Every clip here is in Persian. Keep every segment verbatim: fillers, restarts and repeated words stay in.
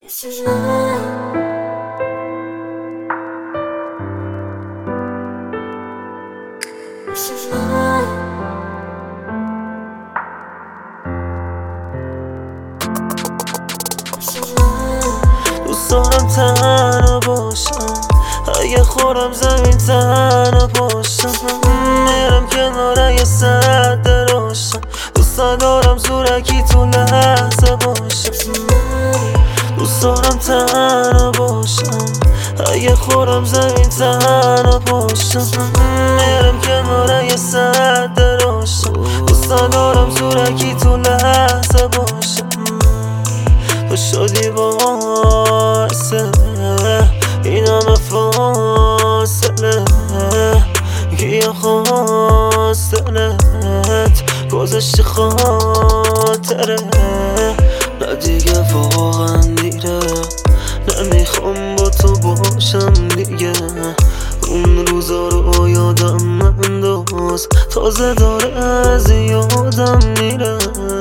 دوست دارم تنها باشم، اگه خورم زمین تنها باشم، میرم کنار یه سد روشن. دوست ندارم زورکی تو لحظه باشم. دوست دارم تنها باشم، اگه خورم زمین تنها باشم، میرم کنار یه سد روشن. دوست ندارم زورکی تو لحظه باشم. تو شدی باعثه این همه فاصله، گیه خواست دلت گذشتی خاطره. نه دیگه واقعا دیره، نمیخوام با تو باشم دیگه. اون روزا رو یادم ننداز، تازه داره از یادم میره.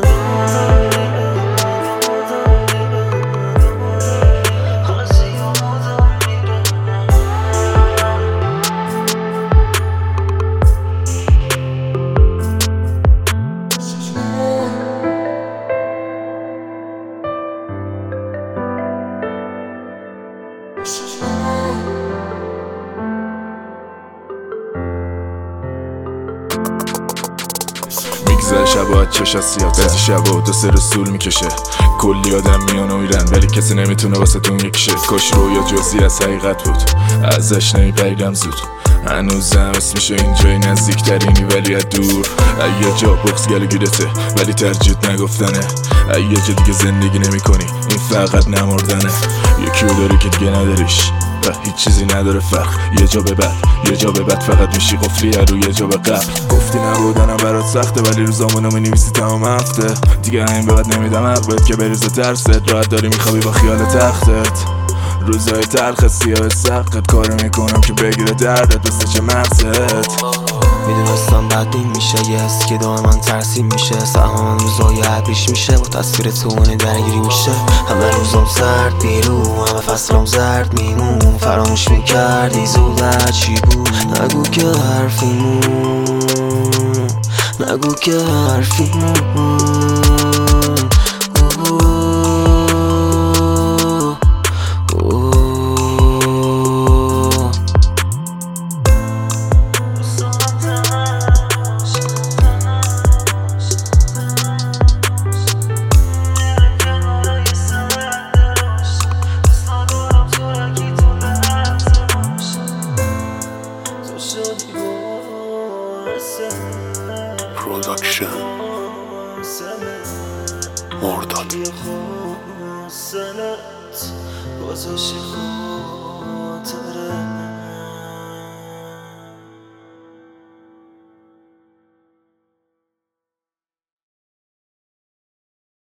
میگذر شبا چش از سیاد، بعضی شبا دو سه رسول میکشه. کلی آدم میان و میرن ولی کسی نمیتونه واسه تون یکیشه. کاش رویا جزئی از حقیقت بود، ازش نمیپریدم زود. هنوزم اسمشو اینجای نزدیکترینی ولی از دور. یه جا بغض گلو گیرته ولی ترجیت نگفتنه. یه جا دیگه زندگی نمی کنی، این فقط نمردنه. یکیو داری که دیگه نداریش و هیچ چیزی نداره فرق. یه جا به بعد یه جا به بعد فقط میشی قفلی رو یه جا به قبل. گفتی نبودنم برات سخته ولی روزامونو مینویسی تمام هفته. دیگه همین به بعد نمیدم حق بهت که بریزه ترست. راحت داری میخوابی با خیال تختت. روزای تلخ سیاه سقت کار میکنم که بگیره دردت مثل چه مغزت. میدونستم بعدین میشه یه حس که دائما ترسیم میشه. سهام روزای عبریش میشه با تصویر تو اون درگیری میشه. همه روزام سرد بیرون، همه فصلام زرد میمون. فراموش میکردی زود چی بود، نگو که حرفیمون، نگو که حرفیمون. پروداکشن مرداد.